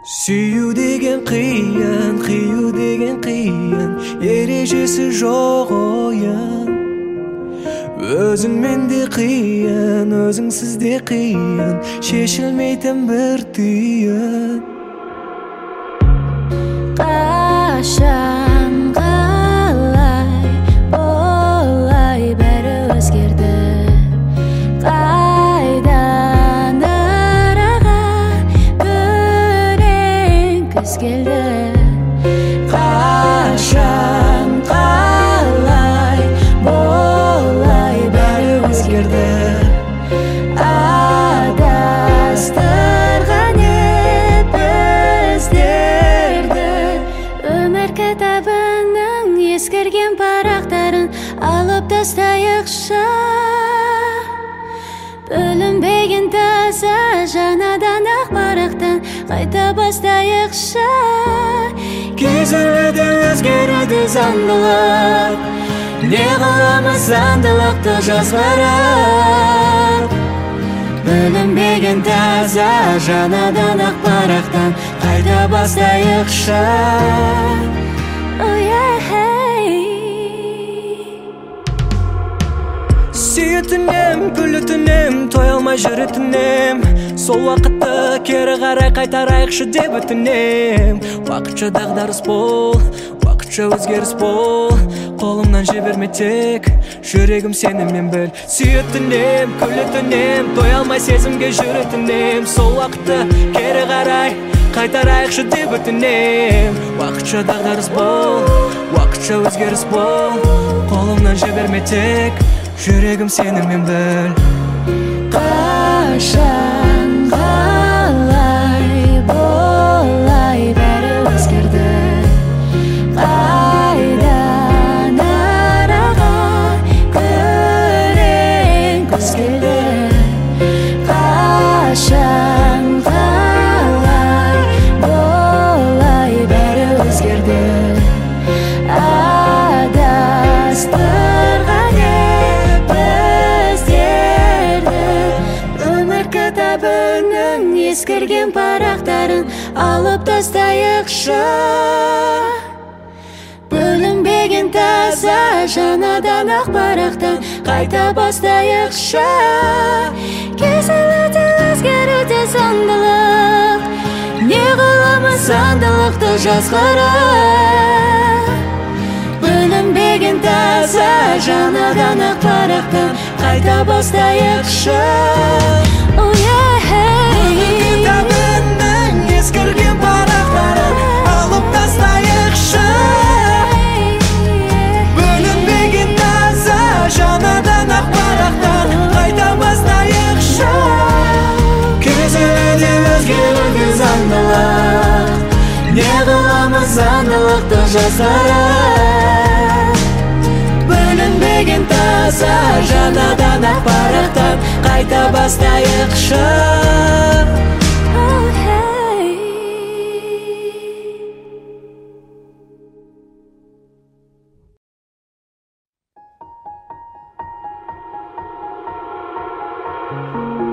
Süyü degen kıyın, kıyı degen kıyın, erejesi жоқ oyun. Özün mende kıyın, özüңсіз de kıyın, шешілмейтін бір түйін. Қашан қалай болай бәрі өзгерді. Қайдан араға күрең күз келді. Қашан қалай болай бәрі өзгерді. Адастырған еп біздерді. Өмір кітабының ескірген парақтарын алып тастайықшы. Бөлінбеген таза жаңадан ақ парақтан қайта бастайықшы. Кезілуді өзгеруді заңдылық, не қыламыз заңдылықты жазғырып. Бөлінбеген таза жаңадан ақ парақтан қайта бастайықшы. Сүйетінем, күлітінем, той алмай жүретінем. Сол уақытты кері қарай қайтарайықшы деп өтінем. Уақытша дағдарыс бол, уақытша өзгеріс бол, қолымнан жіберме тек, жүрегім сенімен біл. Сүйетінем, күлітінем, той алмай сезімге жүретінем. Сол уақытты кері қарай қайтарайықшы деп өтінем. Уақытша дағдарыс бол, уақытша өзгеріс бол, қолымнан жіберме тек, жүрегім сенімен біл. Қашан қалай болай бәрі өзгерді. Қайдан араға күрең күз келді. Қашан қалай болай бәрі өзгерді. Адастырған еп біздерді. Өмір кітабының ескірген парақтарын алып тастайықшы. Бөлінбеген таза жаңадан ақ парақтан қайта бастайықшы. Кезілуді өзгеруде заңдылық, не қыламыз заңдылықты жазғырып. Бөлінбеген таза жаңадан ақ парақтан қайта бастайықшы. Кітабының ескірген парақтарын алып тастайықшы. Бөлінбеген таза жаңадан ақ парақтан қайта бастайықшы. Кезілуде өзгеруді заңдылық, не қыламыз заңдылықты жазғырып. Бөлінбеген таза жаңадан ақ парақтан қайта бастайықшы. Oh,